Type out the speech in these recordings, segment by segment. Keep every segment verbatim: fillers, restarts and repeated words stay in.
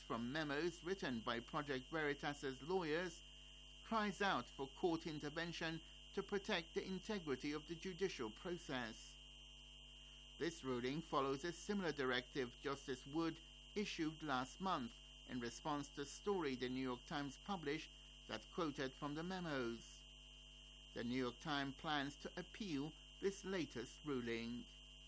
from memos written by Project Veritas's lawyers cries out for court intervention to protect the integrity of the judicial process. This ruling follows a similar directive Justice Wood issued last month in response to a story the New York Times published that quoted from the memos. The New York Times plans to appeal this latest ruling.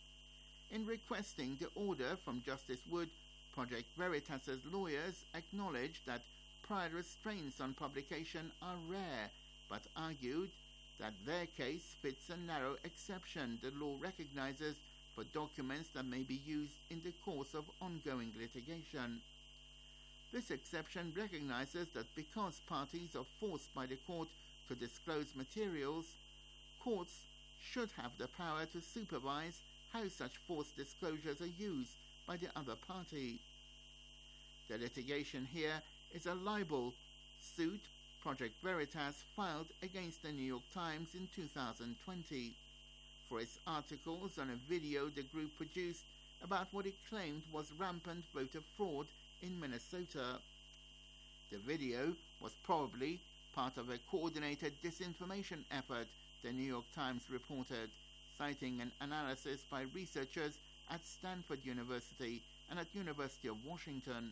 In requesting the order from Justice Wood, Project Veritas's lawyers acknowledged that prior restraints on publication are rare, but argued that their case fits a narrow exception the law recognizes for documents that may be used in the course of ongoing litigation. This exception recognizes that because parties are forced by the court to disclose materials, courts should have the power to supervise how such forced disclosures are used by the other party. The litigation here is a libel suit Project Veritas filed against the New York Times in two thousand twenty for its articles on a video the group produced about what it claimed was rampant voter fraud in Minnesota. The video was probably part of a coordinated disinformation effort, the New York Times reported, citing an analysis by researchers at Stanford University and at University of Washington.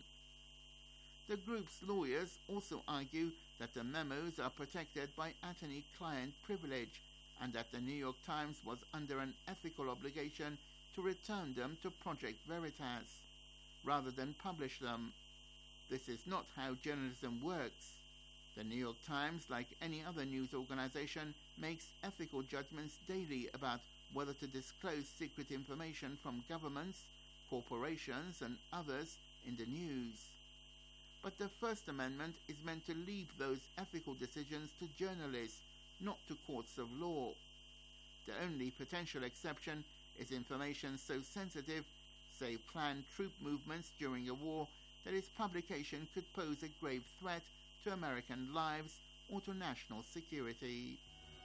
The group's lawyers also argue that the memos are protected by attorney-client privilege and that the New York Times was under an ethical obligation to return them to Project Veritas, rather than publish them. This is not how journalism works. The New York Times, like any other news organization, makes ethical judgments daily about whether to disclose secret information from governments, corporations, and others in the news. But the First Amendment is meant to leave those ethical decisions to journalists, not to courts of law. The only potential exception is information so sensitive, say planned troop movements during a war, that its publication could pose a grave threat to American lives or to national security.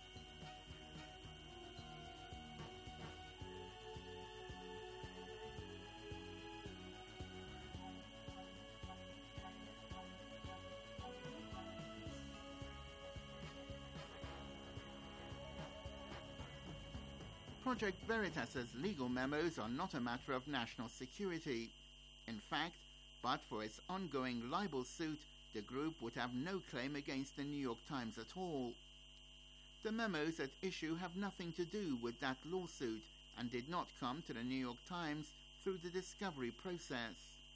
Project Veritas's legal memos are not a matter of national security. In fact, but for its ongoing libel suit, the group would have no claim against the New York Times at all. The memos at issue have nothing to do with that lawsuit and did not come to the New York Times through the discovery process.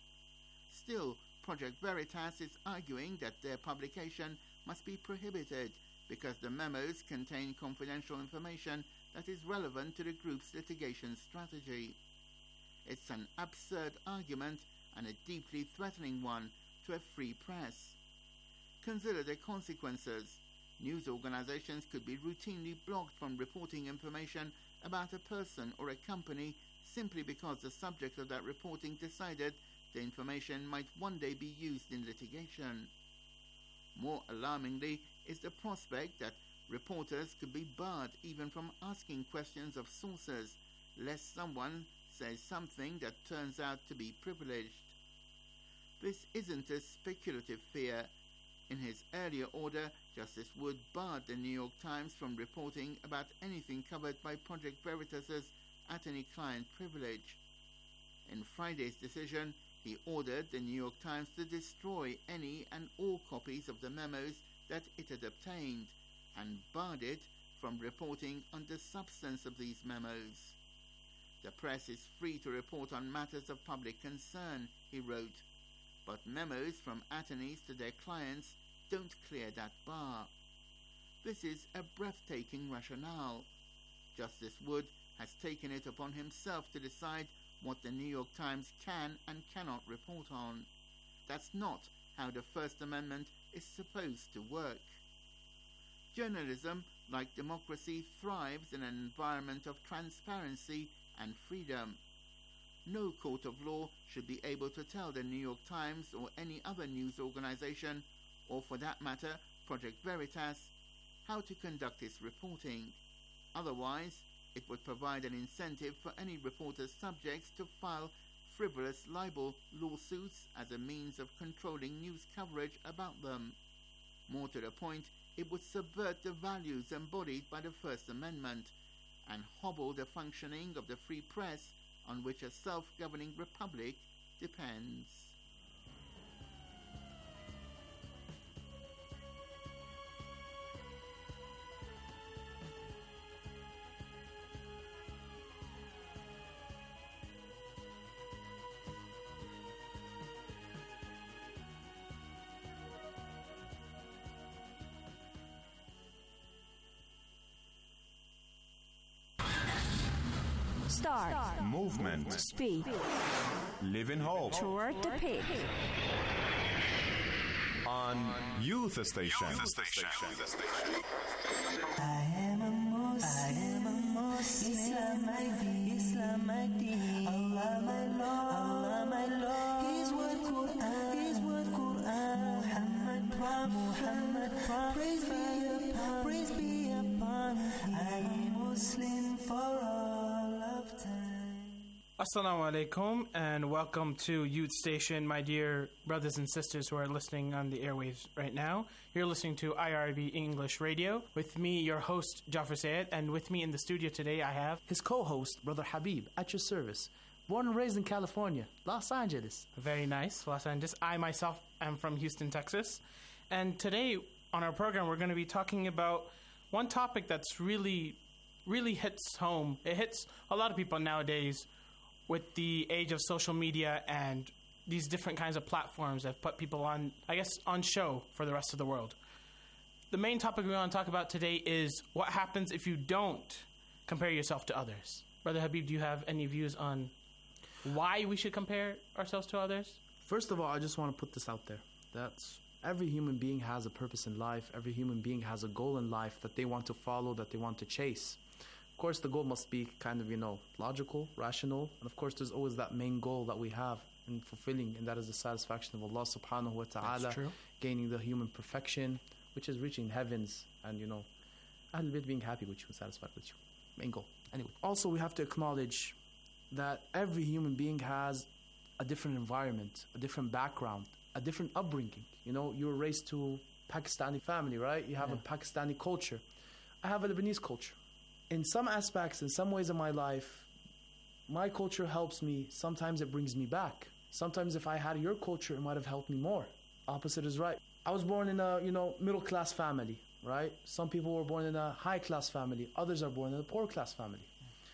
Still, Project Veritas is arguing that their publication must be prohibited because the memos contain confidential information that is relevant to the group's litigation strategy. It's an absurd argument and a deeply threatening one to a free press. Consider the consequences. News organizations could be routinely blocked from reporting information about a person or a company simply because the subject of that reporting decided the information might one day be used in litigation. More alarmingly is the prospect that reporters could be barred even from asking questions of sources, lest someone says something that turns out to be privileged. This isn't a speculative fear. In his earlier order, Justice Wood barred the New York Times from reporting about anything covered by Project Veritas's attorney-client privilege. In Friday's decision, he ordered the New York Times to destroy any and all copies of the memos that it had obtained, and barred it from reporting on the substance of these memos. The press is free to report on matters of public concern, he wrote, but memos from attorneys to their clients don't clear that bar. This is a breathtaking rationale. Justice Wood has taken it upon himself to decide what the New York Times can and cannot report on. That's not how the First Amendment is supposed to work. Journalism, like democracy, thrives in an environment of transparency and freedom. No court of law should be able to tell the New York Times or any other news organization, or for that matter, Project Veritas, how to conduct its reporting. Otherwise, it would provide an incentive for any reporter's subjects to file frivolous libel lawsuits as a means of controlling news coverage about them. More to the point, it would subvert the values embodied by the First Amendment and hobble the functioning of the free press on which a self-governing republic depends. Start. Start. Movement. Speak. Live in hope. Toward the peak. On Youth Station. Youth Station. I am a Muslim. I am a Muslim. Islam my deen. Islam my deen. Allah my Lord. Allah my Lord. His word Quran. His word Quran. Muhammad Prophet. Muhammad Prophet. Praise be upon. Praise be upon. I am Muslim for all of time. Assalamu alaikum and welcome to Youth Station, my dear brothers and sisters who are listening on the airwaves right now. You're listening to I R B English Radio. With me, your host, Jafar Sayed, and with me in the studio today I have his co-host, Brother Habib, at your service. Born and raised in California, Los Angeles. Very nice, Los Angeles. I myself am from Houston, Texas. And today on our program, we're going to be talking about one topic that's really, really hits home. It hits a lot of people nowadays with the age of social media and these different kinds of platforms that have put people on, I guess, on show for the rest of the world. The main topic we want to talk about today is what happens if you don't compare yourself to others. Brother Habib, do you have any views on why we should compare ourselves to others? First of all, I just want to put this out there. That's every human being has a purpose in life. Every human being has a goal in life that they want to follow, that they want to chase. Of course, the goal must be kind of, you know, logical, rational. And of course, there's always that main goal that we have in fulfilling, and that is the satisfaction of Allah subhanahu wa ta'ala, gaining the human perfection, which is reaching heavens and, you know, Ahlul Bayt being happy with you and satisfied with you. Main goal. Anyway, also we have to acknowledge that every human being has a different environment, a different background, a different upbringing. You know, you were raised to Pakistani family, right? You have yeah. a Pakistani culture. I have a Lebanese culture. In some aspects, in some ways of my life, my culture helps me. Sometimes it brings me back. Sometimes if I had your culture, it might have helped me more. Opposite is right. I was born in a, you know, middle-class family, right? Some people were born in a high-class family. Others are born in a poor-class family.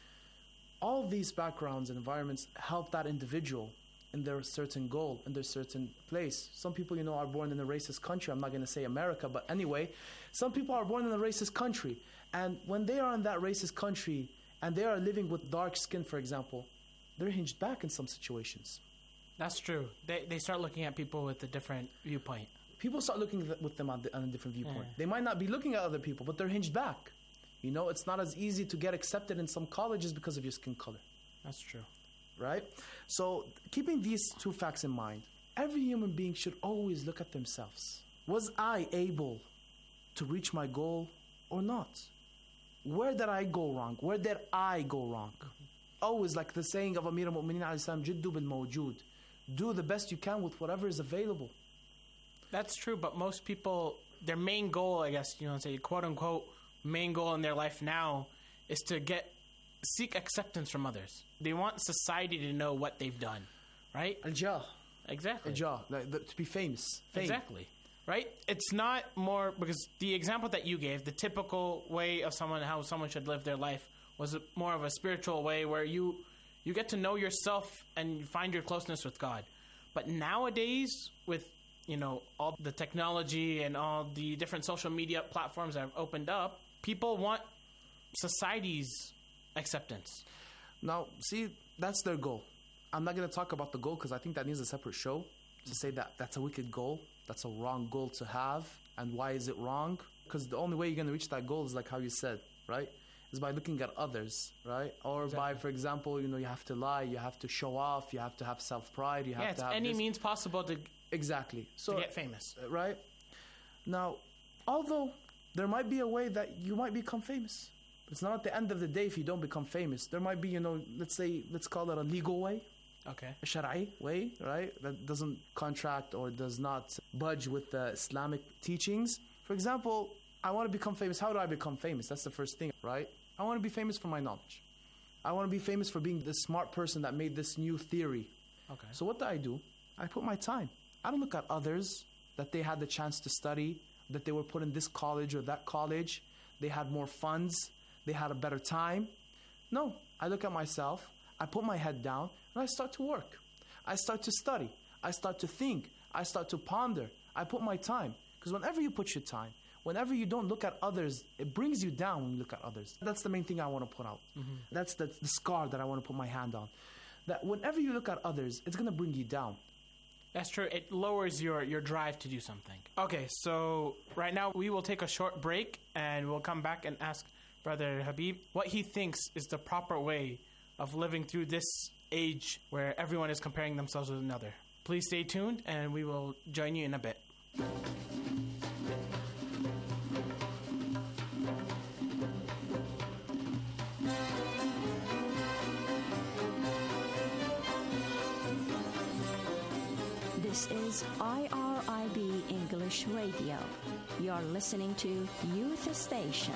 All these backgrounds and environments help that individual in their certain goal, in their certain place. Some people, you know, are born in a racist country. I'm not going to say America, but anyway, some people are born in a racist country. And when they are in that racist country and they are living with dark skin, for example, they're hinged back in some situations. That's true. They they start looking at people with a different viewpoint. People start looking th- with them on, the, on a different viewpoint. Yeah. They might not be looking at other people, but they're hinged back. You know, it's not as easy to get accepted in some colleges because of your skin color. That's true. Right? So keeping these two facts in mind, every human being should always look at themselves. Was I able to reach my goal or not? Where did I go wrong? Where did I go wrong? Mm-hmm. Always like the saying of Amir al-Mu'mineen alayhi salam, Jiddu bil mawjood. Do the best you can with whatever is available. That's true, but most people, their main goal, I guess, you know, say quote unquote, main goal in their life now is to get, seek acceptance from others. They want society to know what they've done, right? Al-jah. Exactly. Al-jah, like, the, to be famous. Fame. Exactly. Right? It's not more, because the example that you gave, the typical way of someone, how someone should live their life, was a, more of a spiritual way where you you get to know yourself and you find your closeness with God. But nowadays, with, you know, all the technology and all the different social media platforms that have opened up, people want society's acceptance. Now, see, that's their goal. I'm not going to talk about the goal because I think that needs a separate show to say that that's a wicked goal. That's a wrong goal to have. And why is it wrong? Because the only way you're going to reach that goal is like how you said, right? Is by looking at others, right? Or exactly. by, for example, you know, you have to lie, you have to show off, you have to have self-pride, you have yeah, to have any this. means possible to exactly so to get famous, right? Now, although there might be a way that you might become famous, it's not at the end of the day if you don't become famous. There might be, you know, let's say, let's call it a legal way. Okay. a Shari'i way, right? That doesn't contract or does not budge with the Islamic teachings. For example, I want to become famous. How do I become famous? That's the first thing, right? I want to be famous for my knowledge. I want to be famous for being the smart person that made this new theory. Okay. So what do I do? I put my time. I don't look at others that they had the chance to study, that they were put in this college or that college. They had more funds. They had a better time. No, I look at myself. I put my head down and I start to work. I start to study. I start to think. I start to ponder. I put my time. Because whenever you put your time, whenever you don't look at others, it brings you down when you look at others. That's the main thing I want to put out. Mm-hmm. That's the, the scar that I want to put my hand on. That whenever you look at others, it's going to bring you down. That's true. It lowers your, your drive to do something. Okay, so right now we will take a short break and we'll come back and ask Brother Habib what he thinks is the proper way of living through this age where everyone is comparing themselves with another. Please stay tuned and we will join you in a bit. This is I R I B English Radio. You're listening to Youth Station.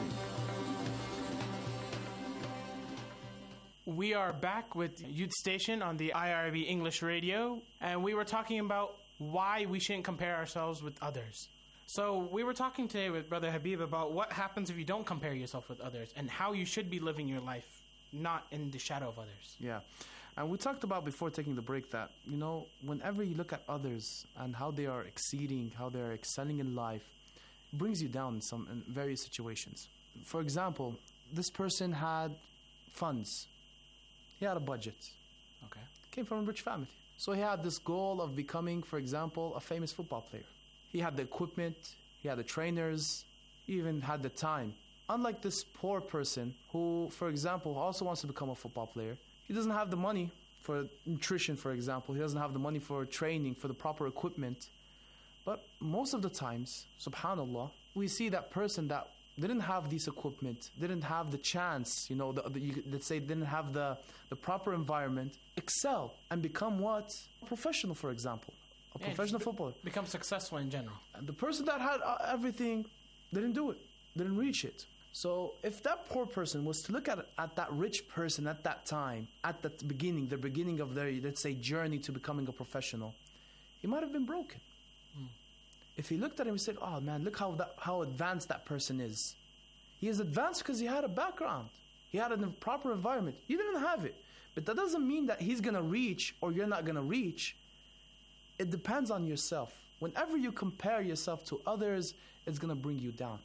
We are back with Youth Station on the I R I B English Radio, and we were talking about why we shouldn't compare ourselves with others. So we were talking today with Brother Habib about what happens if you don't compare yourself with others and how you should be living your life, not in the shadow of others. Yeah. And we talked about before taking the break that, you know, whenever you look at others and how they are exceeding, how they are excelling in life, it brings you down in some in various situations. For example, this person had funds. He had a budget. Okay. Came from a rich family. So he had this goal of becoming, for example, a famous football player. He had the equipment, he had the trainers, he even had the time. Unlike this poor person who, for example, also wants to become a football player, he doesn't have the money for nutrition, for example. He doesn't have the money for training, for the proper equipment. But most of the times, subhanAllah, we see that person that didn't have this equipment, didn't have the chance, you know, the, the, you, let's say didn't have the, the proper environment, excel and become what? A professional, for example. A Yeah, professional be- footballer. Become successful in general. And the person that had uh, everything didn't do it, didn't reach it. So if that poor person was to look at at that rich person at that time, at that beginning, the beginning of their, let's say, journey to becoming a professional, he might have been broken. Mm. If he looked at him and said, oh man, look how that, how advanced that person is. He is advanced because he had a background. He had a proper environment. You didn't have it. But that doesn't mean that he's going to reach or you're not going to reach. It depends on yourself. Whenever you compare yourself to others, it's going to bring you down.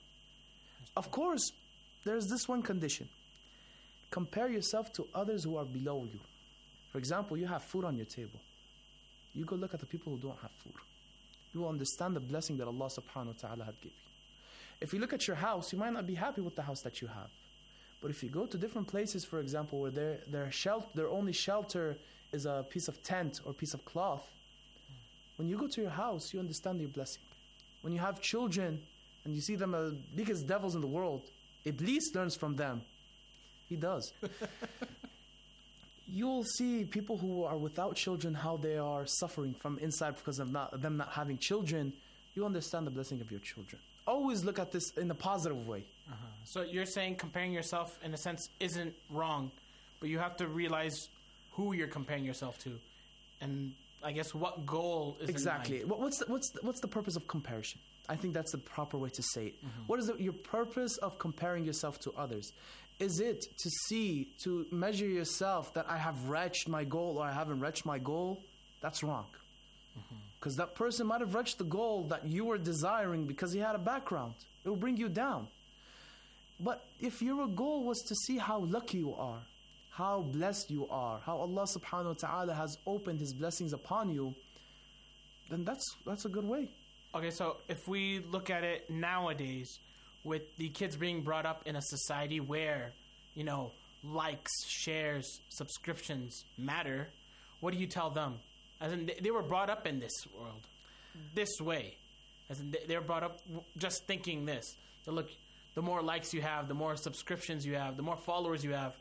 Of course, there's this one condition. Compare yourself to others who are below you. For example, you have food on your table. You go look at the people who don't have food. You will understand the blessing that Allah subhanahu wa ta'ala had given you. If you look at your house, you might not be happy with the house that you have. But if you go to different places, for example, where their their shelter, their only shelter is a piece of tent or piece of cloth, when you go to your house, you understand your blessing. When you have children and you see them as biggest devils in the world, Iblis learns from them. He does. You'll see people who are without children, how they are suffering from inside because of not, them not having children. You understand the blessing of your children. Always look at this in a positive way. Uh-huh. So you're saying comparing yourself, in a sense, isn't wrong, but you have to realize who you're comparing yourself to, and I guess what goal is Exactly. in mind. What- What's the, what's the, what's the purpose of comparison? I think that's the proper way to say it. Mm-hmm. What is the, your purpose of comparing yourself to others? Is it to see, to measure yourself that I have reached my goal or I haven't reached my goal? That's wrong. Because that person might have reached the goal that you were desiring because he had a background. It will bring you down. But if your goal was to see how lucky you are, how blessed you are, how Allah subhanahu wa ta'ala has opened His blessings upon you, then that's that's a good way. Okay, so if we look at it nowadays, with the kids being brought up in a society where, you know, likes, shares, subscriptions matter, what do you tell them? As in, they, they were brought up in this world, this way. As in, they, they were brought up w- just thinking this. So look, the more likes you have, the more subscriptions you have, the more followers you have,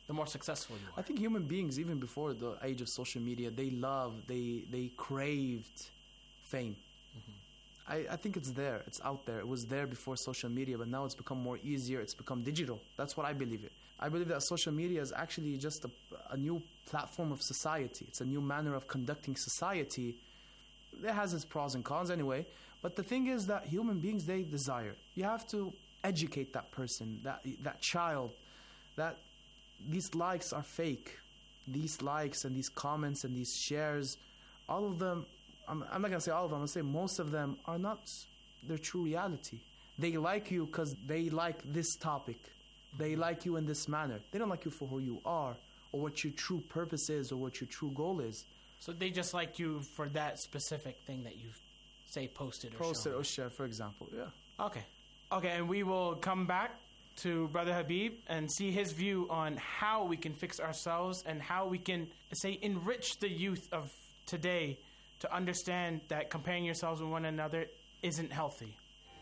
the more successful you are. I think human beings, even before the age of social media, they love, they they craved fame. Mm-hmm. I, I think it's there, it's out there. It was there before social media, but now it's become more easier. It's become digital. That's what I believe it. I believe that social media is actually just a, a new platform of society. It's a new manner of conducting society. It has its pros and cons anyway. But the thing is that human beings, they desire. You have to educate that person, that that child, that these likes are fake. These likes and these comments and these shares, all of them, I'm, I'm not going to say all of them, I'm going to say most of them are not their true reality. They like you because they like this topic. They like you in this manner. They don't like you for who you are or what your true purpose is or what your true goal is. So they just like you for that specific thing that you say posted or Posted shown. or shared, for example, yeah. Okay. Okay, and we will come back to Brother Habib and see his view on how we can fix ourselves and how we can, say, enrich the youth of today to understand that comparing yourselves with one another isn't healthy.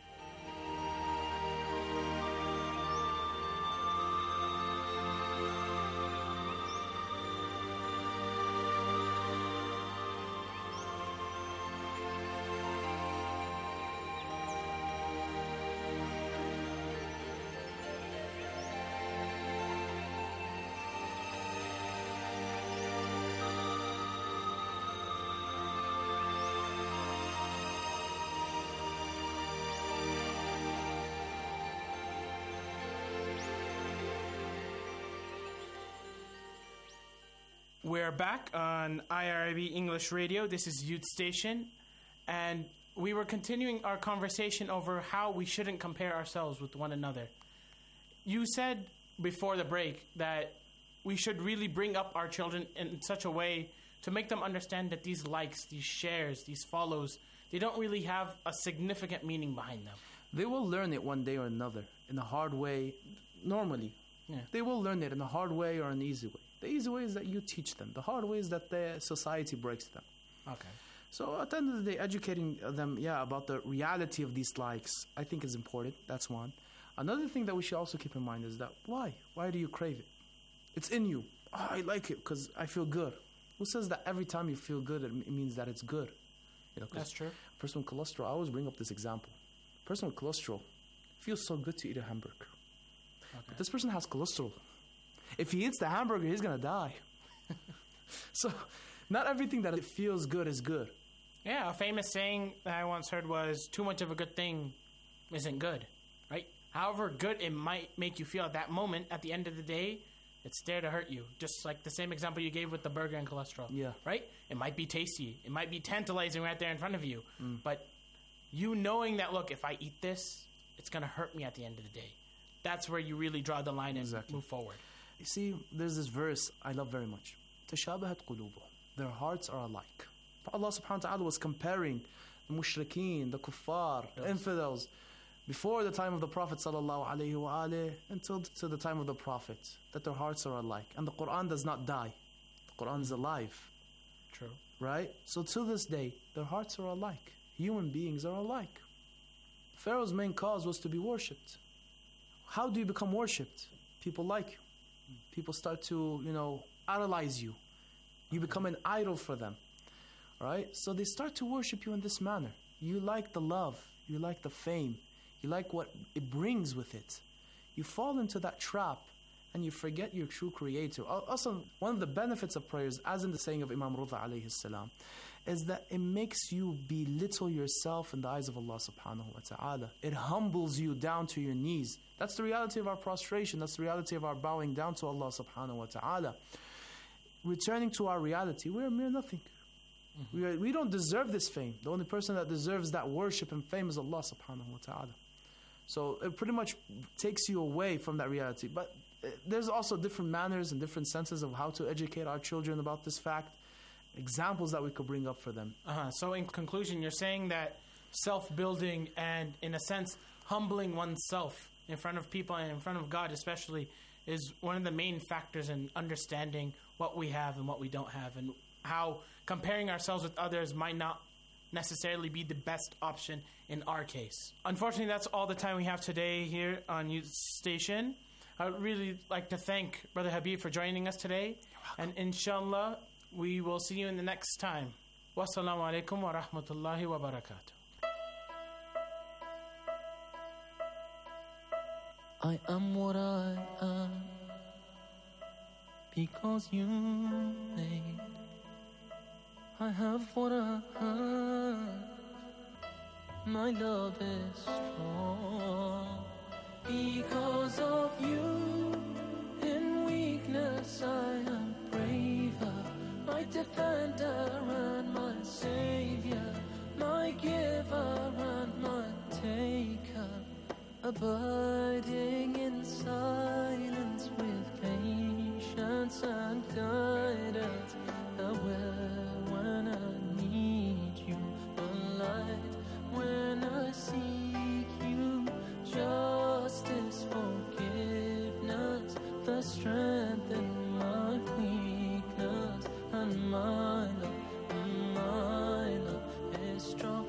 We're back on I R I B English Radio. This is Youth Station. And we were continuing our conversation over how we shouldn't compare ourselves with one another. You said before the break that we should really bring up our children in such a way to make them understand that these likes, these shares, these follows, they don't really have a significant meaning behind them. They will learn it one day or another in a hard way, normally. Yeah. They will learn it in a hard way or an easy way. The easy way is that you teach them. The hard way is that the society breaks them. Okay. So at the end of the day, educating them, yeah, about the reality of these likes, I think is important. That's one. Another thing that we should also keep in mind is that why? Why do you crave it? It's in you. Oh, I like it because I feel good. Who says that every time you feel good, it, it means that it's good? You know, That's true. A person with cholesterol, I always bring up this example. A person with cholesterol feels so good to eat a hamburger. Okay. But this person has cholesterol. If he eats the hamburger, he's going to die. So, not everything that it feels good is good. Yeah, a famous saying that I once heard was, too much of a good thing isn't good, right? However good it might make you feel at that moment, at the end of the day, it's there to hurt you. Just like the same example you gave with the burger and cholesterol. Yeah. Right? It might be tasty. It might be tantalizing right there in front of you. Mm. But you knowing that, look, if I eat this, it's going to hurt me at the end of the day. That's where you really draw the line and Exactly. move forward. You see, there's this verse I love very much. تَشَابَهَتْ قُلُوبُهُمْ. Their hearts are alike. Allah subhanahu wa ta'ala was comparing the mushrikeen, the kuffar, the Yes. infidels, before the time of the Prophet sallallahu alaihi wa alihi, until to the time of the Prophet, that their hearts are alike. And the Quran does not die. The Quran is alive. True. Right? So to this day, their hearts are alike. Human beings are alike. Pharaoh's main cause was to be worshipped. How do you become worshipped? People like you. People start to, you know, idolize you. You become an idol for them. Right? So they start to worship you in this manner. You like the love. You like the fame. You like what it brings with it. You fall into that trap and you forget your true creator. Also, one of the benefits of prayers, as in the saying of Imam Rida alayhi salam, is that it makes you belittle yourself in the eyes of Allah subhanahu wa ta'ala. It humbles you down to your knees. That's the reality of our prostration. That's the reality of our bowing down to Allah subhanahu wa ta'ala. Returning to our reality, we're a mere nothing. Mm-hmm. We, are, we don't deserve this fame. The only person that deserves that worship and fame is Allah subhanahu wa ta'ala. So it pretty much takes you away from that reality. But there's also different manners and different senses of how to educate our children about this fact. Examples that we could bring up for them. Uh-huh. So in conclusion, you're saying that self-building and, in a sense, humbling oneself in front of people and in front of God especially is one of the main factors in understanding what we have and what we don't have, and how comparing ourselves with others might not necessarily be the best option in our case. Unfortunately, that's all the time we have today here on Youth Station. I would really like to thank Brother Habib for joining us today. And inshallah, we will see you in the next time. Wassalamu alaikum wa rahmatullahi wa barakatuh. I am what I am because you made. I have what I have. My love is strong because of you. In weakness I am braver. My defender and my savior, my giver and my taker. Abiding in silence with patience and guidance. Aware when I need you, the light when I seek you. Justice, forgiveness, the strength in my weakness. And my love, my love is strong.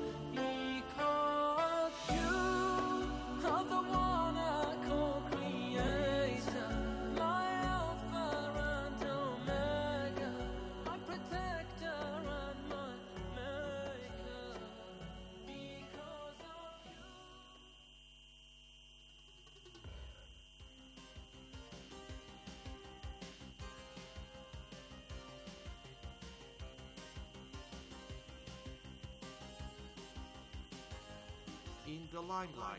In the limelight.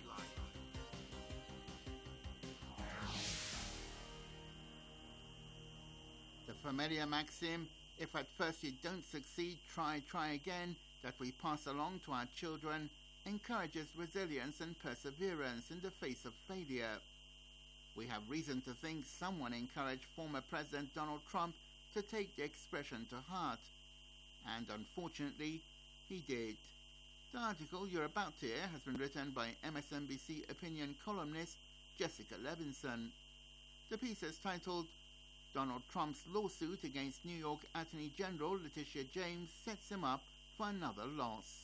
The familiar maxim, if at first you don't succeed, try, try again, that we pass along to our children, encourages resilience and perseverance in the face of failure. We have reason to think someone encouraged former President Donald Trump to take the expression to heart, and unfortunately, he did. The article you're about to hear has been written by M S N B C opinion columnist Jessica Levinson. The piece is titled, Donald Trump's lawsuit against New York Attorney General Letitia James sets him up for another loss.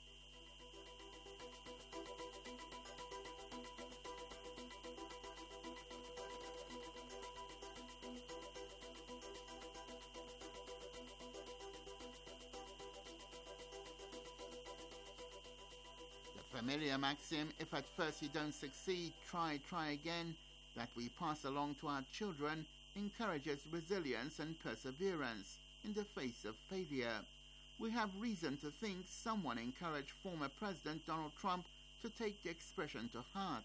Familiar maxim, if at first you don't succeed, try, try again, that we pass along to our children, encourages resilience and perseverance in the face of failure. We have reason to think someone encouraged former President Donald Trump to take the expression to heart,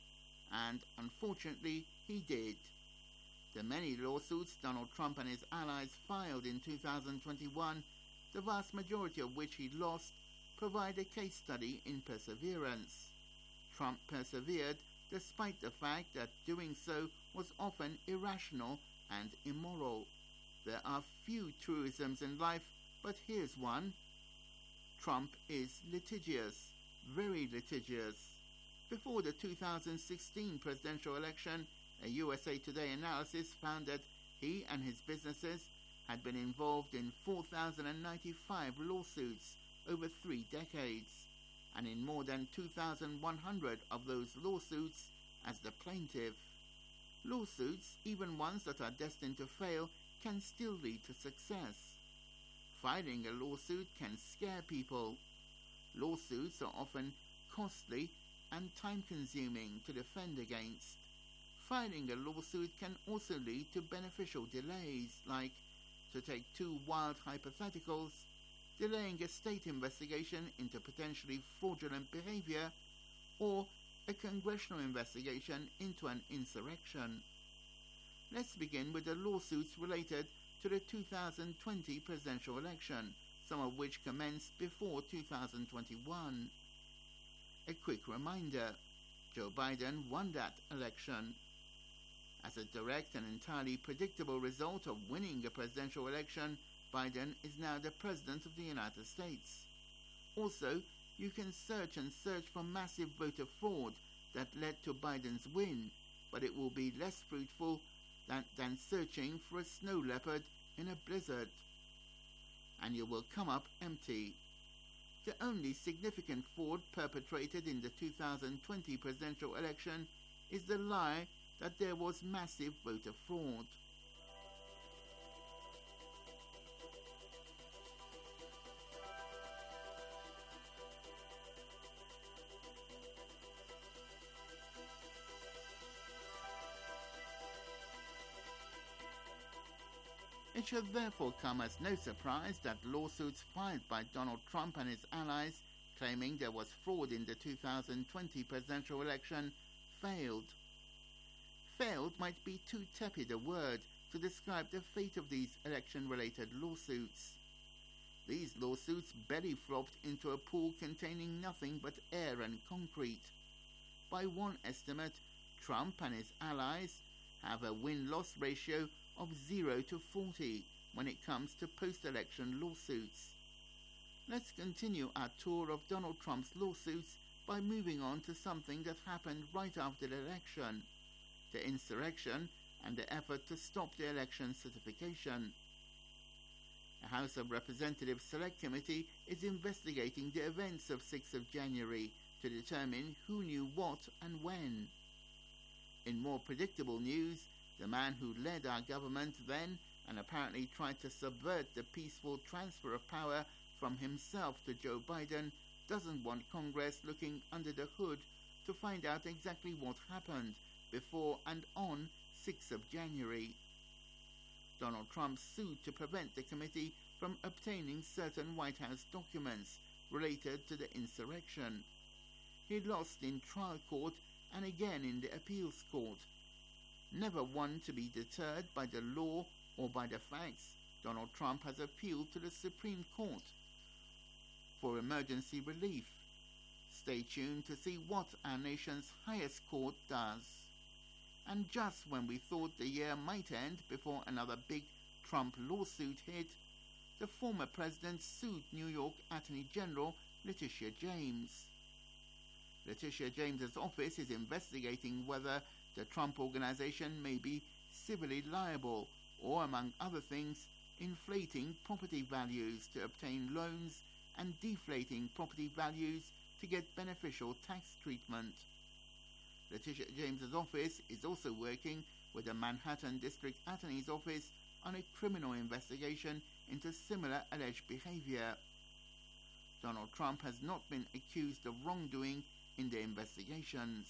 and unfortunately he did. The many lawsuits Donald Trump and his allies filed in two thousand twenty-one, the vast majority of which he lost, provide a case study in perseverance. Trump persevered despite the fact that doing so was often irrational and immoral. There are few truisms in life, but here's one. Trump is litigious, very litigious. Before the two thousand sixteen presidential election, a U S A Today analysis found that he and his businesses had been involved in four thousand ninety-five lawsuits over three decades, and in more than two thousand one hundred of those lawsuits as the plaintiff. Lawsuits, even ones that are destined to fail, can still lead to success. Filing a lawsuit can scare people. Lawsuits are often costly and time-consuming to defend against. Filing a lawsuit can also lead to beneficial delays, like, to take two wild hypotheticals, delaying a state investigation into potentially fraudulent behavior, or a congressional investigation into an insurrection. Let's begin with the lawsuits related to the two thousand twenty presidential election, some of which commenced before two thousand twenty-one. A quick reminder, Joe Biden won that election. As a direct and entirely predictable result of winning a presidential election, Biden is now the President of the United States. Also, you can search and search for massive voter fraud that led to Biden's win, but it will be less fruitful than, than searching for a snow leopard in a blizzard. And you will come up empty. The only significant fraud perpetrated in the two thousand twenty presidential election is the lie that there was massive voter fraud. It should therefore come as no surprise that lawsuits filed by Donald Trump and his allies claiming there was fraud in the two thousand twenty presidential election failed. Failed might be too tepid a word to describe the fate of these election-related lawsuits. These lawsuits belly flopped into a pool containing nothing but air and concrete. By one estimate, Trump and his allies have a win-loss ratio of zero to forty when it comes to post-election lawsuits. Let's continue our tour of Donald Trump's lawsuits by moving on to something that happened right after the election, the insurrection and the effort to stop the election certification. The House of Representatives Select Committee is investigating the events of sixth of January to determine who knew what and when. In more predictable news, the man who led our government then and apparently tried to subvert the peaceful transfer of power from himself to Joe Biden doesn't want Congress looking under the hood to find out exactly what happened before and on sixth of January. Donald Trump sued to prevent the committee from obtaining certain White House documents related to the insurrection. He lost in trial court and again in the appeals court. Never one to be deterred by the law or by the facts, Donald Trump has appealed to the Supreme Court for emergency relief. Stay tuned to see what our nation's highest court does. And just when we thought the year might end before another big Trump lawsuit hit, the former president sued New York Attorney General Letitia James. Letitia James's office is investigating whether the Trump organization may be civilly liable or, among other things, inflating property values to obtain loans and deflating property values to get beneficial tax treatment. Letitia James's office is also working with the Manhattan District Attorney's Office on a criminal investigation into similar alleged behavior. Donald Trump has not been accused of wrongdoing in the investigations.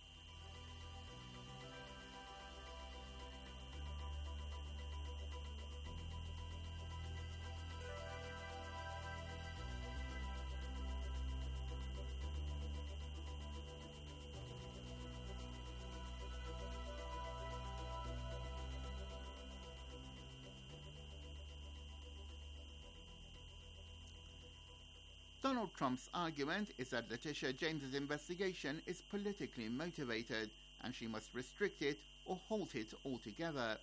Donald Trump's argument is that Letitia James's investigation is politically motivated and she must restrict it or halt it altogether.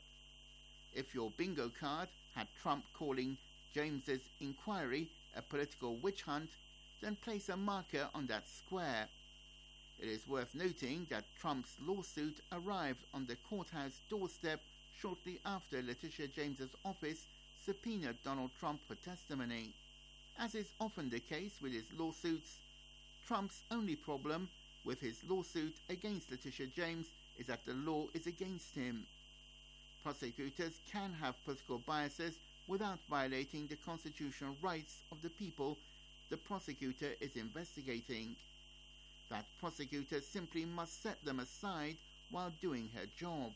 If your bingo card had Trump calling James's inquiry a political witch hunt, then place a marker on that square. It is worth noting that Trump's lawsuit arrived on the courthouse doorstep shortly after Letitia James's office subpoenaed Donald Trump for testimony. As is often the case with his lawsuits, Trump's only problem with his lawsuit against Letitia James is that the law is against him. Prosecutors can have political biases without violating the constitutional rights of the people the prosecutor is investigating. That prosecutor simply must set them aside while doing her job.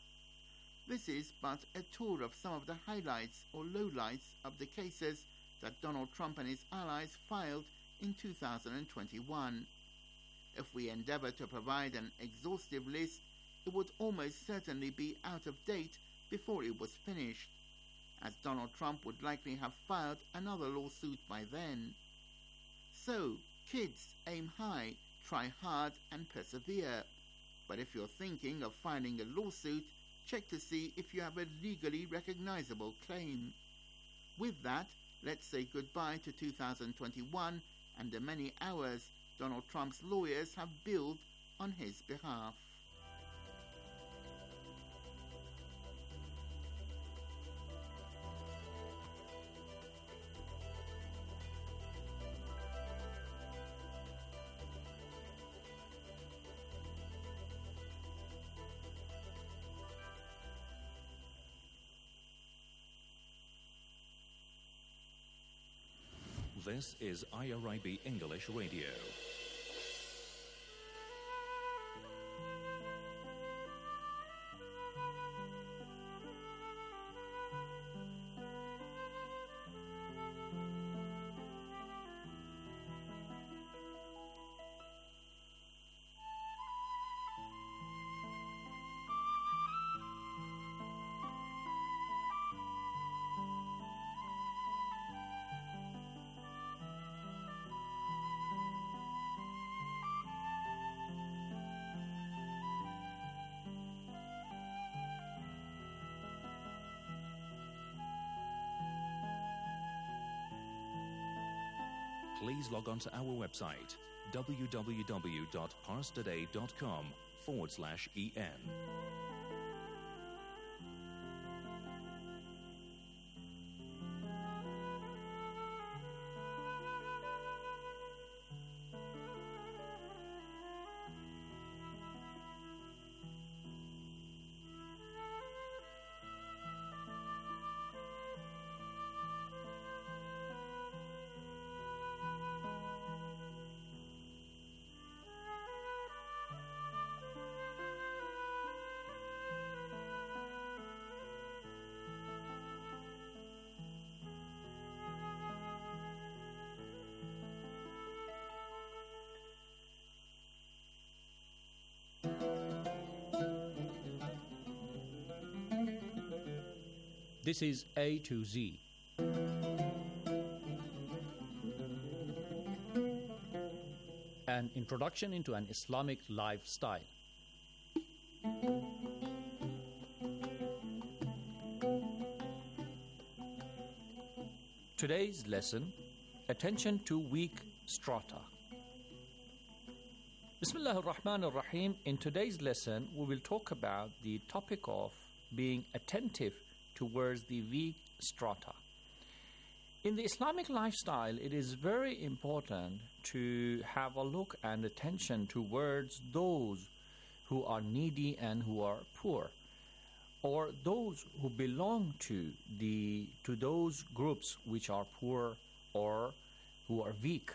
This is but a tour of some of the highlights or lowlights of the cases that Donald Trump and his allies filed in two thousand twenty-one. If we endeavor to provide an exhaustive list, it would almost certainly be out of date before it was finished, as Donald Trump would likely have filed another lawsuit by then. So, kids, aim high, try hard and persevere. But if you're thinking of filing a lawsuit, check to see if you have a legally recognizable claim. With that, let's say goodbye to two thousand twenty-one and the many hours Donald Trump's lawyers have billed on his behalf. This is I R I B English Radio. Please log on to our website, www.parstoday.com forward slash en. This is A to Z. An introduction into an Islamic lifestyle. Today's lesson, attention to weak strata. Bismillah ar-Rahman ar-Rahim. In today's lesson, we will talk about the topic of being attentive towards the weak strata. In the Islamic lifestyle, it is very important to have a look and attention towards those who are needy and who are poor, or those who belong to the to those groups which are poor or who are weak.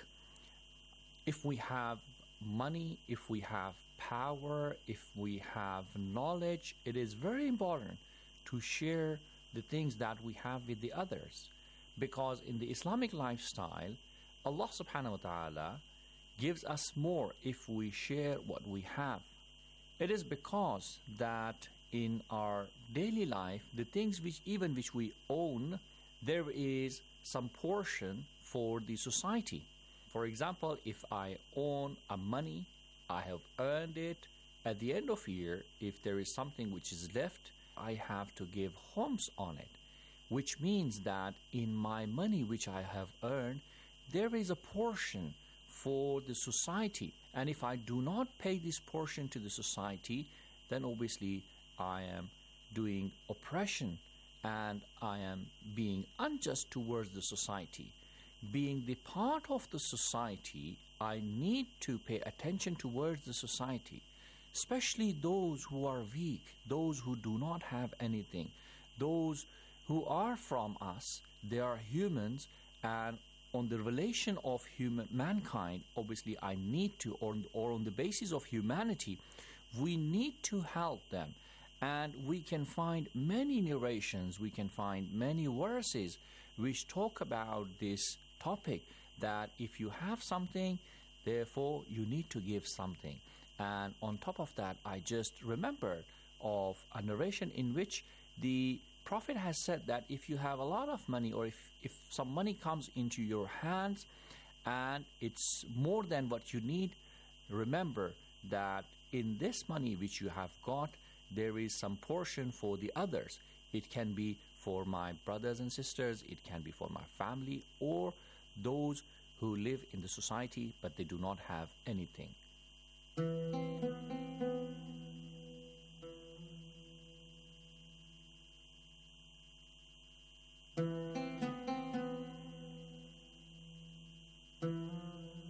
If we have money, if we have power, if we have knowledge, it is very important to share the things that we have with the others, because in the Islamic lifestyle, Allah subhanahu wa ta'ala gives us more if we share what we have. It is because that in our daily life, the things which even which we own, there is some portion for the society. For example, if I own a money, I have earned it. At the end of year, if there is something which is left, I have to give homs on it, which means that in my money which I have earned, there is a portion for the society. And if I do not pay this portion to the society, then obviously I am doing oppression and I am being unjust towards the society. Being the part of the society, I need to pay attention towards the society, especially those who are weak, those who do not have anything, those who are from us. They are humans, and on the relation of human mankind, obviously I need to, or, or on the basis of humanity, we need to help them. And we can find many narrations, we can find many verses which talk about this topic, that if you have something, therefore you need to give something. And on top of that, I just remembered of a narration in which the Prophet has said that if you have a lot of money, or if, if some money comes into your hands and it's more than what you need, remember that in this money which you have got, there is some portion for the others. It can be for my brothers and sisters, it can be for my family, or those who live in the society but they do not have anything.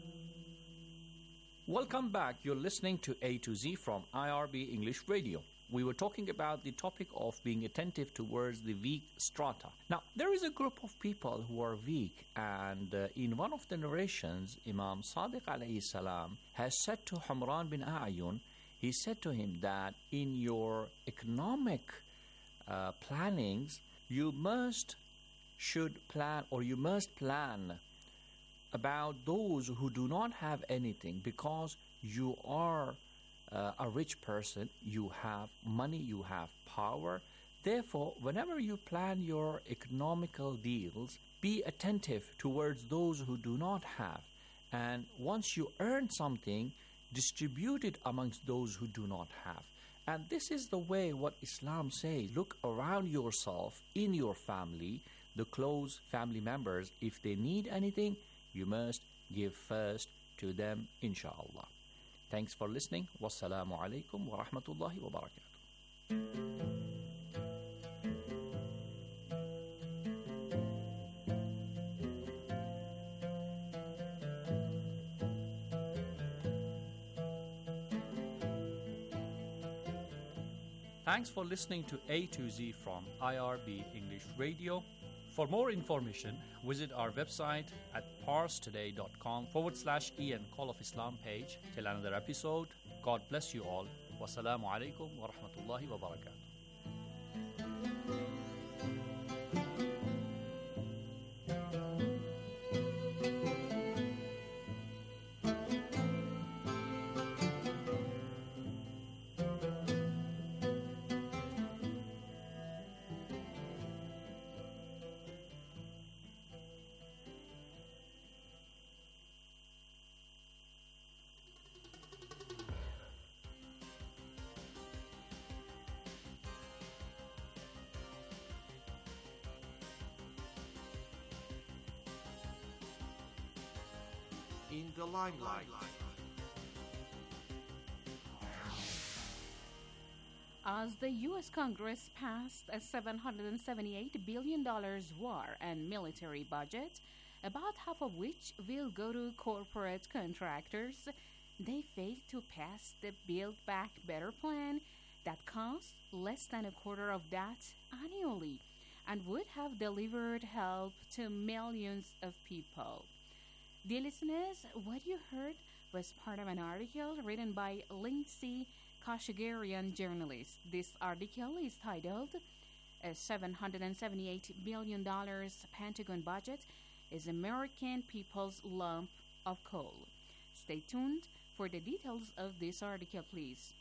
Welcome back. You're listening to A to Z from I R B English Radio. we were talking about the topic of being attentive towards the weak strata. Now, there is a group of people who are weak, and uh, in one of the narrations, Imam Sadiq alayhi salam has said to Humran bin A'yun, he said to him that in your economic uh, plannings, you must should plan or you must plan about those who do not have anything, because you are uh, a rich person, you have money, you have power. Therefore, whenever you plan your economical deals, be attentive towards those who do not have. And once you earn something, distribute it amongst those who do not have. And this is the way what Islam says. Look around yourself, in your family, the close family members. If they need anything, you must give first to them, inshallah. Thanks for listening. Wassalamu alaikum wa rahmatullahi wa barakatuh. Thanks for listening to A to Z from I R B English Radio. For more information, visit our website at parstoday.com forward slash Ian Call of Islam page. Till another episode, God bless you all. Wassalamu alaikum wa rahmatullahi wa barakatuh. In the limelight. As the U S Congress passed a seven hundred seventy-eight billion dollars war and military budget, about half of which will go to corporate contractors, they failed to pass the Build Back Better plan that costs less than a quarter of that annually and would have delivered help to millions of people. Dear listeners, what you heard was part of an article written by Lindsay Kashagarian, journalist. This article is titled "A seven hundred seventy-eight billion dollars Pentagon Budget is American People's Lump of Coal." Stay tuned for the details of this article, please.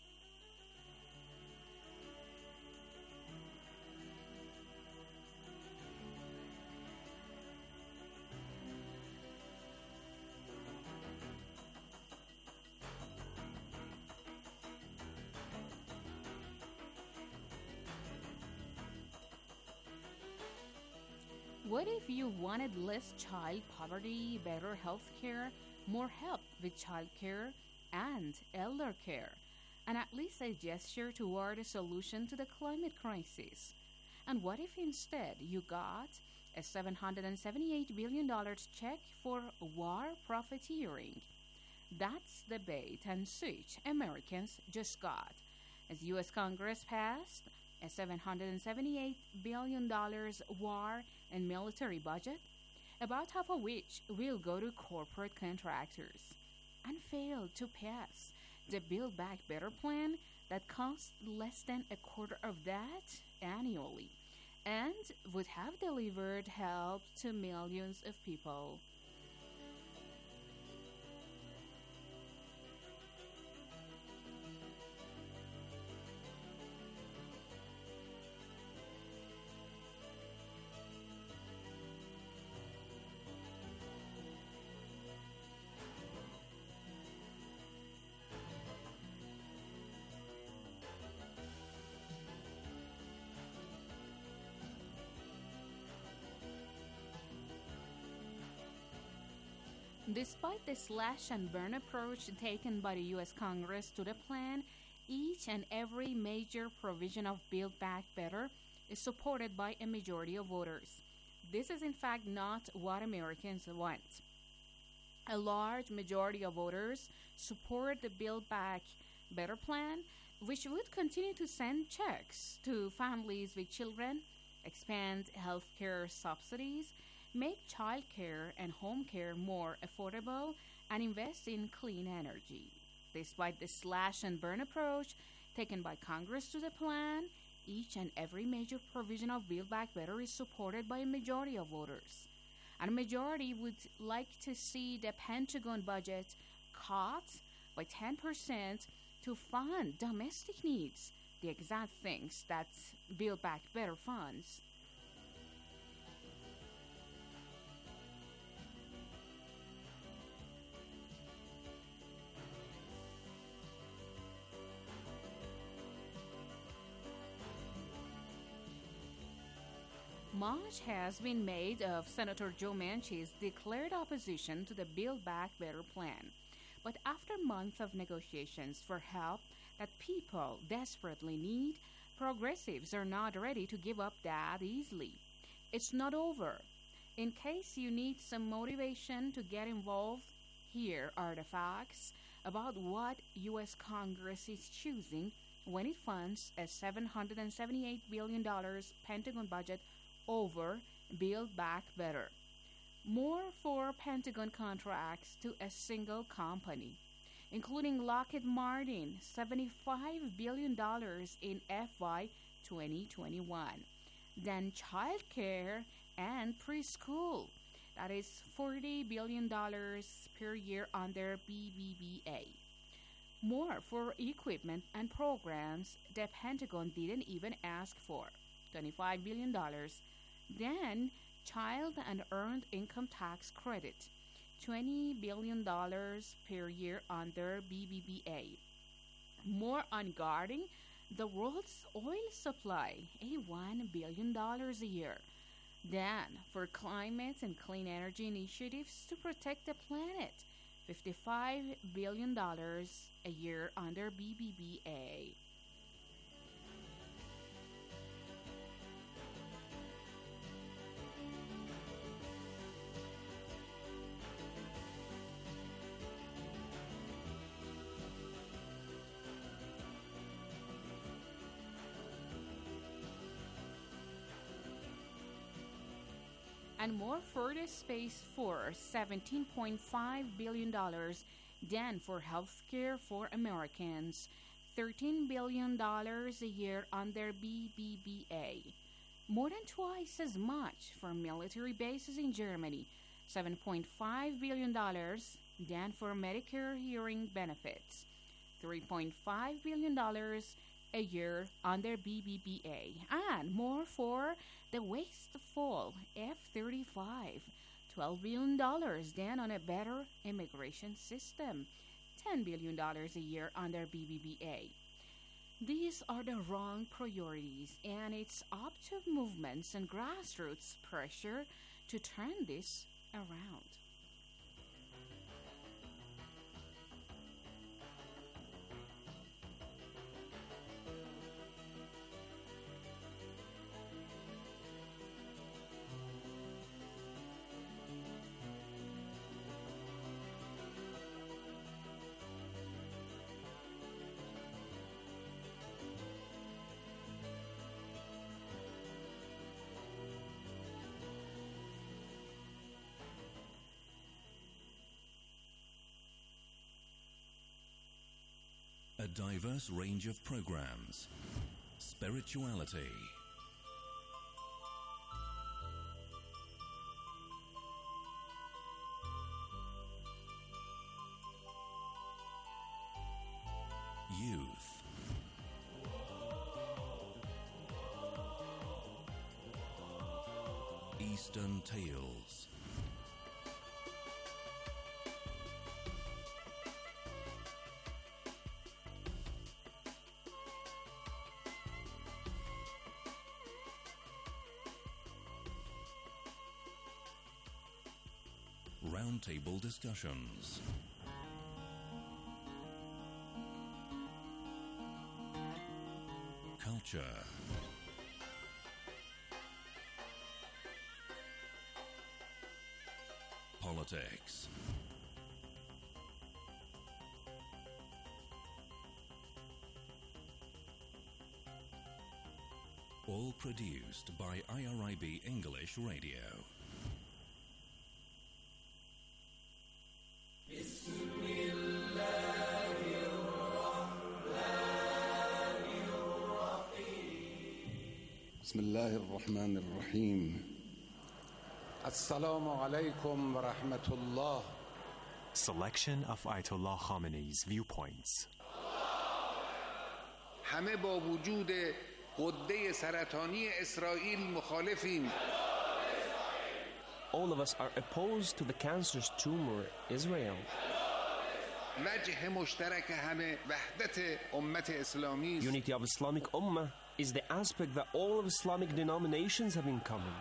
What if you wanted less child poverty, better health care, more help with child care and elder care, and at least a gesture toward a solution to the climate crisis? And what if instead you got a seven hundred seventy-eight billion dollars check for war profiteering? That's the bait and switch Americans just got, as U S Congress passed a seven hundred seventy-eight billion dollars war and military budget, about half of which will go to corporate contractors, and failed to pass the Build Back Better plan that costs less than a quarter of that annually and would have delivered help to millions of people. Despite the slash and burn approach taken by the U S Congress to the plan, each and every major provision of Build Back Better is supported by a majority of voters. This is in fact not what Americans want. A large majority of voters support the Build Back Better plan, which would continue to send checks to families with children, expand healthcare subsidies, make childcare and home care more affordable, and invest in clean energy. Despite the slash and burn approach taken by Congress to the plan, each and every major provision of Build Back Better is supported by a majority of voters. And a majority would like to see the Pentagon budget cut by ten percent to fund domestic needs, the exact things that Build Back Better funds. Much has been made of Senator Joe Manchin's declared opposition to the Build Back Better plan. But after months of negotiations for help that people desperately need, progressives are not ready to give up that easily. It's not over. In case you need some motivation to get involved, here are the facts about what U S Congress is choosing when it funds a seven hundred seventy-eight billion dollars Pentagon budget over Build Back Better. More for Pentagon contracts to a single company, including Lockheed Martin, seventy-five billion dollars in F Y twenty twenty-one. Then childcare and preschool, that is forty billion dollars per year under B B B A. More for equipment and programs the Pentagon didn't even ask for, twenty-five billion dollars. Then child and earned income tax credit, twenty billion dollars per year under B B B A. More on guarding the world's oil supply, eighty-one billion dollars a year. Then for climate and clean energy initiatives to protect the planet, fifty-five billion dollars a year under B B B A. And more for the Space Force, seventeen point five billion dollars. Then for healthcare for Americans, thirteen billion dollars a year under B B B A. More than twice as much for military bases in Germany, seven point five billion dollars. Then for Medicare hearing benefits, three point five billion dollars a year under B B B A. And more for the wasteful F thirty-five, twelve billion dollars. Then on a better immigration system, ten billion dollars a year under B B B A. These are the wrong priorities, and it's up to movements and grassroots pressure to turn this around. A diverse range of programs, spirituality, youth, Eastern Tales, roundtable discussions, culture, politics, All produced by I R I B English Radio. بسم الله الرحمن الرحيم السلام عليكم ورحمة الله. Selection of Ayatollah Khamenei's viewpoints. همه با وجود غده سرطانی اسرائیل مخالفیم. All of us are opposed to the cancerous tumor Israel. وجه مشترک همه وحدت امت اسلامی است. Unity of Islamic Ummah is the aspect that all of Islamic denominations have in common.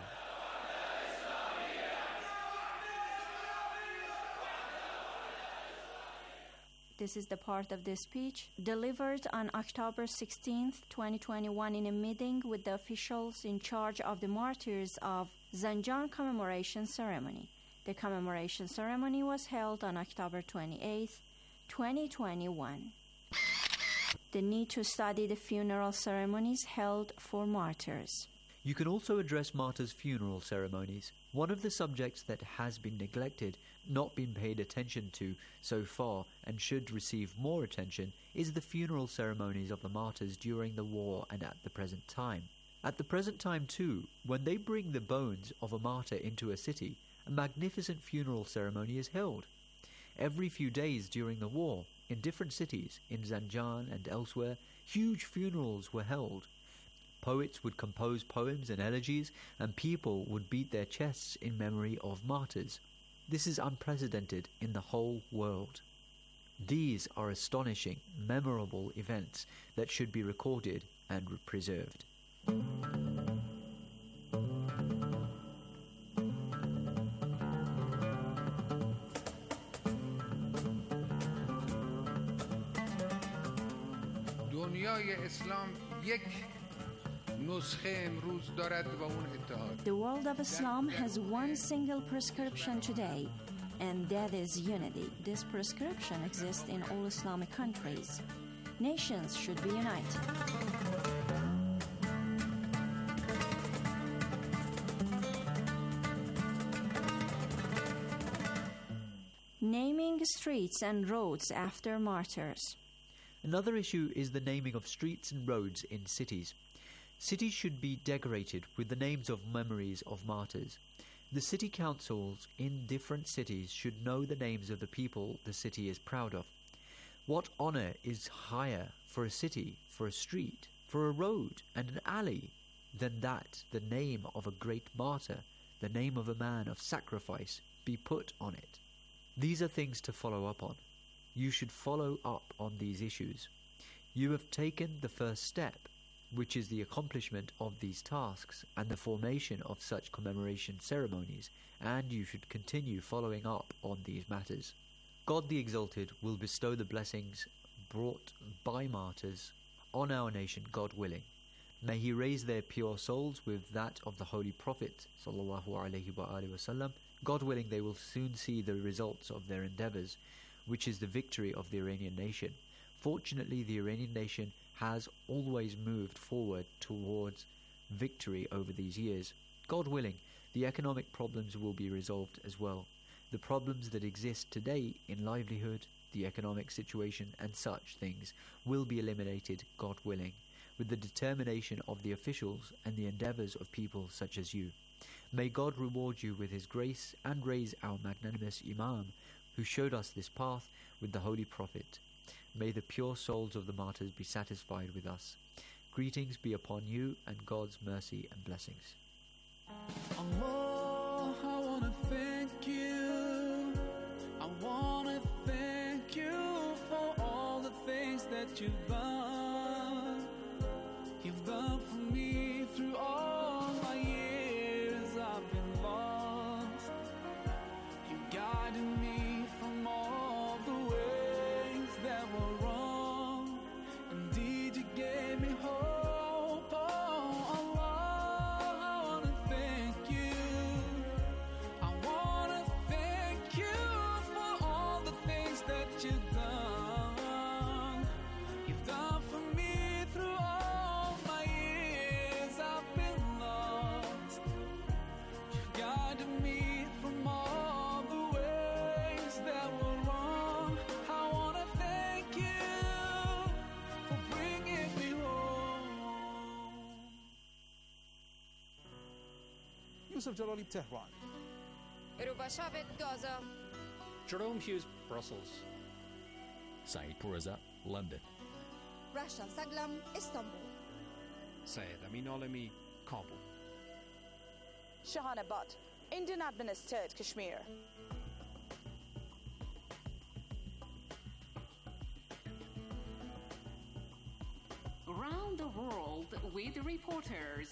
This is the part of the speech delivered on October sixteenth, twenty twenty-one in a meeting with the officials in charge of the martyrs of Zanjan commemoration ceremony. The commemoration ceremony was held on October twenty-eighth, twenty twenty-one. The need to study the funeral ceremonies held for martyrs. You can also address martyrs' funeral ceremonies. One of the subjects that has been neglected, not been paid attention to so far, and should receive more attention, is the funeral ceremonies of the martyrs during the war and at the present time. At the present time too, when they bring the bones of a martyr into a city, a magnificent funeral ceremony is held. Every few days during the war, in different cities, in Zanjan and elsewhere, huge funerals were held. Poets would compose poems and elegies, and people would beat their chests in memory of martyrs. This is unprecedented in the whole world. These are astonishing, memorable events that should be recorded and preserved. دنیای اسلام یک نسخه امروز دارد و اون اتحاد. The world of Islam has one single prescription today, and that is unity. This prescription exists in all Islamic countries. Nations should be united. Naming streets and roads after martyrs. Another issue is the naming of streets and roads in cities. Cities should be decorated with the names of memories of martyrs. The city councils in different cities should know the names of the people the city is proud of. What honor is higher for a city, for a street, for a road and an alley than that the name of a great martyr, the name of a man of sacrifice, be put on it? These are things to follow up on. You should follow up on these issues. You have taken the first step, which is the accomplishment of these tasks and the formation of such commemoration ceremonies, and you should continue following up on these matters. God the Exalted will bestow the blessings brought by martyrs on our nation, God willing. May He raise their pure souls with that of the Holy Prophet sallallahu alaihi wasallam. God willing, they will soon see the results of their endeavours, which is the victory of the Iranian nation. Fortunately, the Iranian nation has always moved forward towards victory over these years. God willing, the economic problems will be resolved as well. The problems that exist today in livelihood, the economic situation and such things will be eliminated, God willing, with the determination of the officials and the endeavours of people such as you. May God reward you with His grace and raise our magnanimous Imam, who showed us this path with the Holy Prophet. May the pure souls of the martyrs be satisfied with us. Greetings be upon you and God's mercy and blessings. Allah, I want to thank you. I want to thank you for all the things that you've done. You've done for me through all my years I've been lost. You guided me from all the ways that were wrong. Indeed, you gave me hope. Oh, Allah, I want to thank you. I want to thank you for all the things that you've done. You've done Yusuf Jalali, Tehran. Rubashavet, Gaza. Jerome Hughes, Brussels. Saeed Poureza, London. Rasha Saglam, Istanbul. Syed Amin Alami, Kabul. Shahana Butt, Indian administered Kashmir. Around the world with reporters.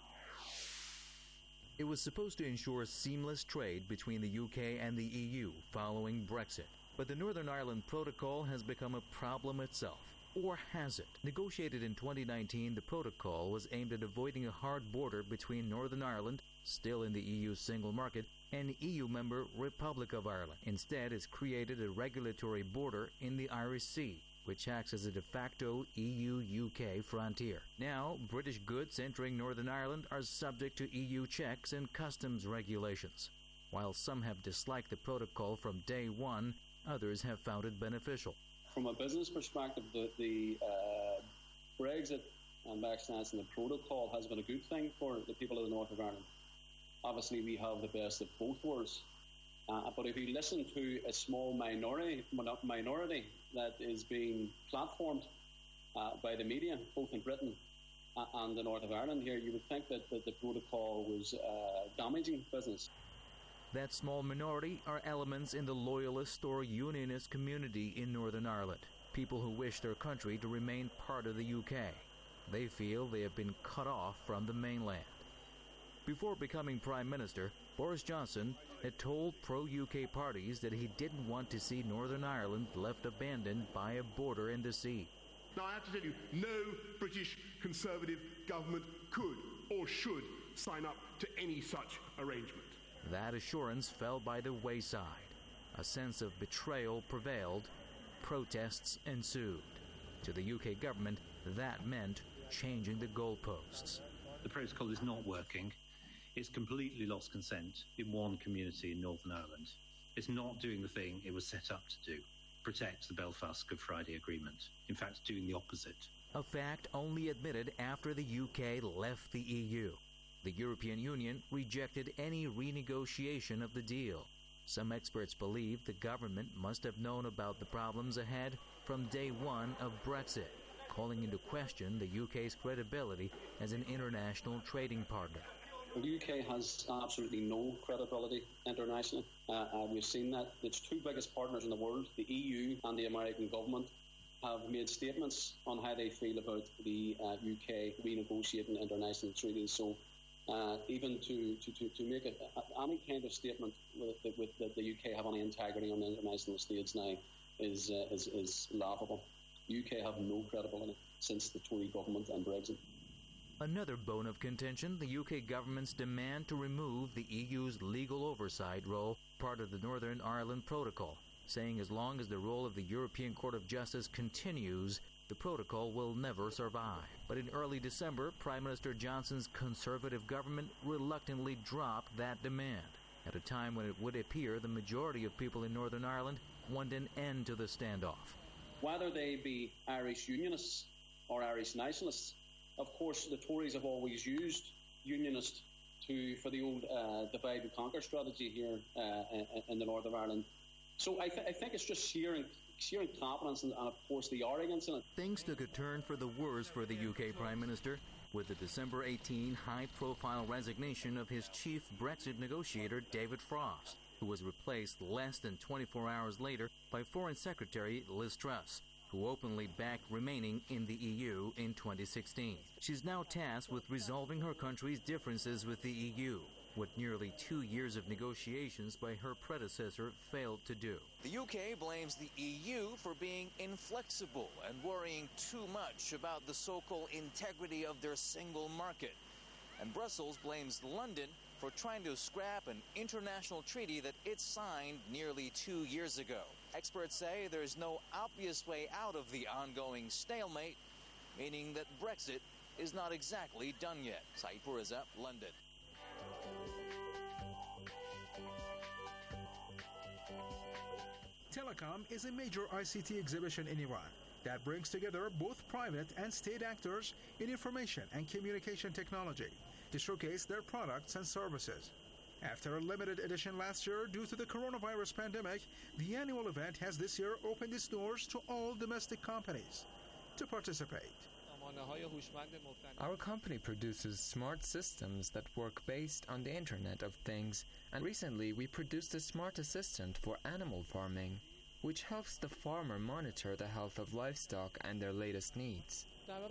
It was supposed to ensure seamless trade between the U K and the E U following Brexit. But the Northern Ireland Protocol has become a problem itself. Or has it? Negotiated in twenty nineteen, the protocol was aimed at avoiding a hard border between Northern Ireland, still in the E U's single market, and E U member Republic of Ireland. Instead, it's created a regulatory border in the Irish Sea, which acts as a de facto E U U K frontier. Now, British goods entering Northern Ireland are subject to E U checks and customs regulations. While some have disliked the protocol from day one, others have found it beneficial. From a business perspective, the, the uh, Brexit and by extension the protocol has been a good thing for the people of the north of Ireland. Obviously, we have the best of both worlds. Uh, but if you listen to a small minority, minority that is being platformed uh, by the media, both in Britain uh, and the north of Ireland here, you would think that, that the protocol was uh, damaging business. That small minority are elements in the loyalist or unionist community in Northern Ireland, people who wish their country to remain part of the U K. They feel they have been cut off from the mainland. Before becoming Prime Minister, Boris Johnson had told pro-U K parties that he didn't want to see Northern Ireland left abandoned by a border in the sea. Now, I have to tell you, no British Conservative government could or should sign up to any such arrangement. That assurance fell by the wayside. A sense of betrayal prevailed. Protests ensued. To the U K government, that meant changing the goalposts. The protocol is not working. It's completely lost consent in one community in Northern Ireland. It's not doing the thing it was set up to do, protect the Belfast Good Friday Agreement. In fact, doing the opposite. A fact only admitted after the U K left the E U. The European Union rejected any renegotiation of the deal. Some experts believe the government must have known about the problems ahead from day one of Brexit, calling into question the U K's credibility as an international trading partner. The U K has absolutely no credibility internationally. Uh, uh, we've seen that. Its two biggest partners in the world, the E U and the American government, have made statements on how they feel about the uh, U K renegotiating international treaties. So uh, even to, to, to, to make a, a, any kind of statement with, with that the U K have any integrity on the international stage now is, uh, is, is laughable. The U K have no credibility since the Tory government and Brexit. Another bone of contention, the U K government's demand to remove the E U's legal oversight role, part of the Northern Ireland Protocol, saying as long as the role of the European Court of Justice continues, the protocol will never survive. But in early December, Prime Minister Johnson's Conservative government reluctantly dropped that demand, at a time when it would appear the majority of people in Northern Ireland want an end to the standoff. Whether they be Irish Unionists or Irish Nationalists, of course, the Tories have always used Unionists to for the old uh, divide and conquer strategy here uh, in, in the north of Ireland. So I, th- I think it's just sheer, sheer incompetence and, and, of course, the arrogance in it. Things took a turn for the worse for the U K Prime Minister with the December eighteenth high-profile resignation of his chief Brexit negotiator, David Frost, who was replaced less than twenty-four hours later by Foreign Secretary Liz Truss, who openly backed remaining in the E U in twenty sixteen. She's now tasked with resolving her country's differences with the E U, what nearly two years of negotiations by her predecessor failed to do. The U K blames the E U for being inflexible and worrying too much about the so-called integrity of their single market. And Brussels blames London for trying to scrap an international treaty that it signed nearly two years ago. Experts say there is no obvious way out of the ongoing stalemate, meaning that Brexit is not exactly done yet. Saeed Poureza, London. Telecom is a major I C T exhibition in Iran that brings together both private and state actors in information and communication technology. to showcase their products and services. After a limited edition last year due to the coronavirus pandemic, the annual event has this year opened its doors to all domestic companies to participate. Our company produces smart systems that work based on the Internet of Things, and recently we produced a smart assistant for animal farming, which helps the farmer monitor the health of livestock and their latest needs.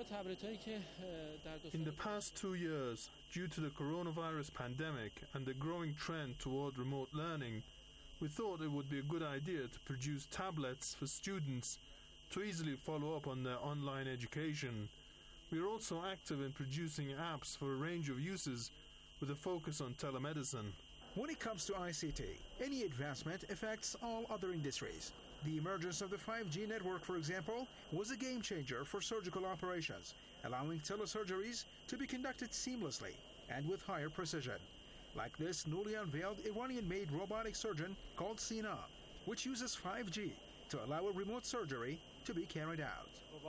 In the past two years, due to the coronavirus pandemic and the growing trend toward remote learning, we thought it would be a good idea to produce tablets for students to easily follow up on their online education. We are also active in producing apps for a range of uses with a focus on telemedicine. When it comes to I C T, any advancement affects all other industries. The emergence of the five G network, for example, was a game changer for surgical operations, allowing telesurgeries to be conducted seamlessly and with higher precision. Like this newly unveiled Iranian-made robotic surgeon called Sina, which uses five G to allow a remote surgery to be carried out.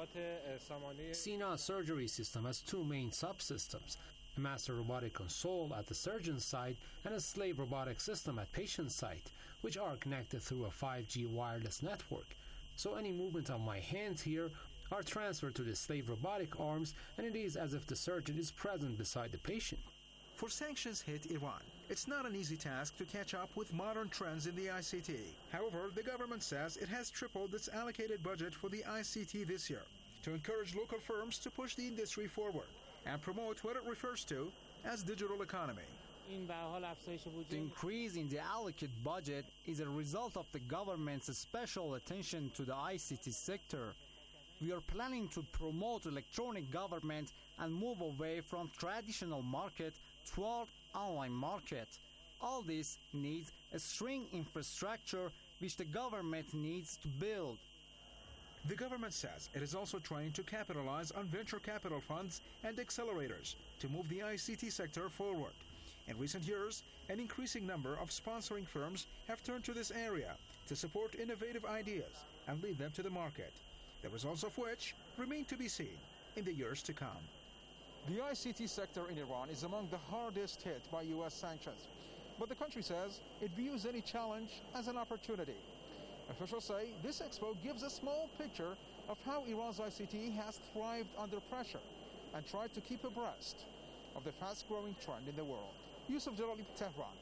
Sina surgery system has two main subsystems: a master robotic console at the surgeon's side and a slave robotic system at patient's site, which are connected through a five G wireless network. So any movement of my hands here are transferred to the slave robotic arms, and it is as if the surgeon is present beside the patient. For sanctions hit Iran, it's not an easy task to catch up with modern trends in the I C T. However, the government says it has tripled its allocated budget for the I C T this year to encourage local firms to push the industry forward and promote what it refers to as digital economy. The increase in the allocated budget is a result of the government's special attention to the I C T sector. We are planning to promote electronic government and move away from traditional market toward online market. All this needs a strong infrastructure which the government needs to build. The government says it is also trying to capitalize on venture capital funds and accelerators to move the I C T sector forward. In recent years, an increasing number of sponsoring firms have turned to this area to support innovative ideas and lead them to the market, the results of which remain to be seen in the years to come. The I C T sector in Iran is among the hardest hit by U S sanctions, but the country says it views any challenge as an opportunity. Officials say this expo gives a small picture of how Iran's I C T has thrived under pressure and tried to keep abreast of the fast-growing trend in the world. Yusuf Jalali, Tehran.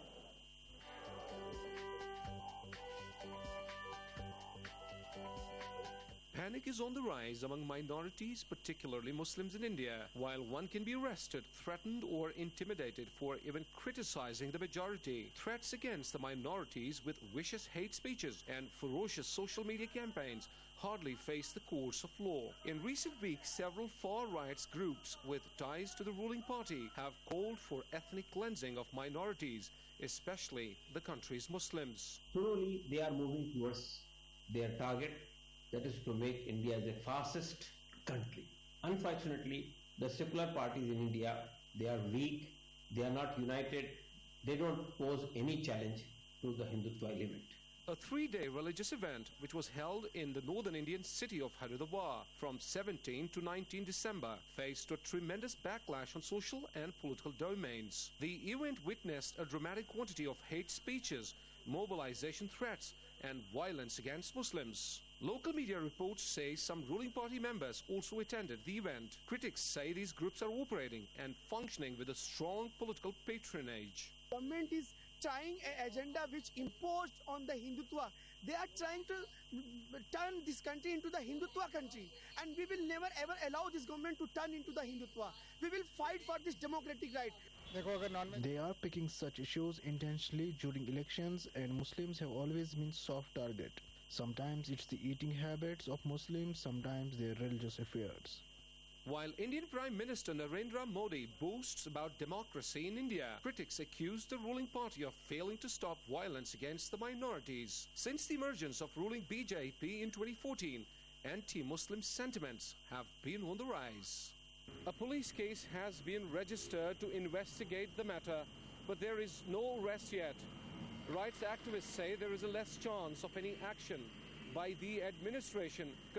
Panic is on the rise among minorities, particularly Muslims in India, while one can be arrested, threatened, or intimidated for even criticizing the majority. Threats against the minorities with vicious hate speeches and ferocious social media campaigns hardly face the course of law. In recent weeks, several far-right groups with ties to the ruling party have called for ethnic cleansing of minorities, especially the country's Muslims. Slowly, they are moving towards their target, that is to make India the fascist country. Unfortunately, the secular parties in India, they are weak, they are not united, they don't pose any challenge to the Hindutva element. A three-day religious event which was held in the northern Indian city of Haridwar from seventeenth to nineteenth December faced a tremendous backlash on social and political domains. The event witnessed a dramatic quantity of hate speeches, mobilization threats, and violence against Muslims. Local media reports say some ruling party members also attended the event. Critics say these groups are operating and functioning with a strong political patronage. Government is trying an agenda which imposed on the Hindutva. They are trying to turn this country into the Hindutva country, and we will never ever allow this government to turn into the Hindutva. We will fight for this democratic right. They are picking such issues intentionally during elections, and Muslims have always been soft target. Sometimes it's the eating habits of Muslims, sometimes their religious affairs. While Indian Prime Minister Narendra Modi boasts about democracy in India, critics accuse the ruling party of failing to stop violence against the minorities. Since the emergence of ruling B J P in twenty fourteen, anti-Muslim sentiments have been on the rise. A police case has been registered to investigate the matter, but there is no arrest yet. Rights activists say there is a less chance of any action by the administration